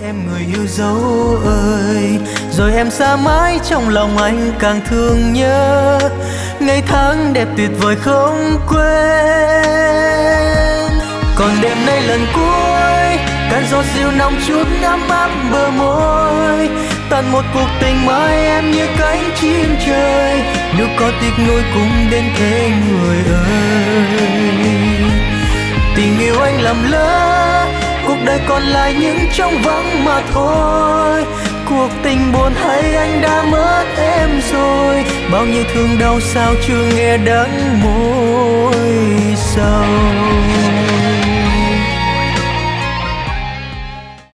em người yêu dấu ơi. Rồi em xa mãi trong lòng anh càng thương nhớ, ngày tháng đẹp tuyệt vời không quên. Còn đêm nay lần cuối, cơn gió siêu nóng chút ấm áp bờ môi. Tận một cuộc tình mới em như cánh chim trời, nếu có tiếc nuối cũng đến thế người ơi. Tình yêu anh lầm lỡ, cuộc đời còn lại những trống vắng mà thôi. Cuộc tình buồn hay anh đã mất em rồi, bao nhiêu thương đau sao chưa nghe đắng môi sầu.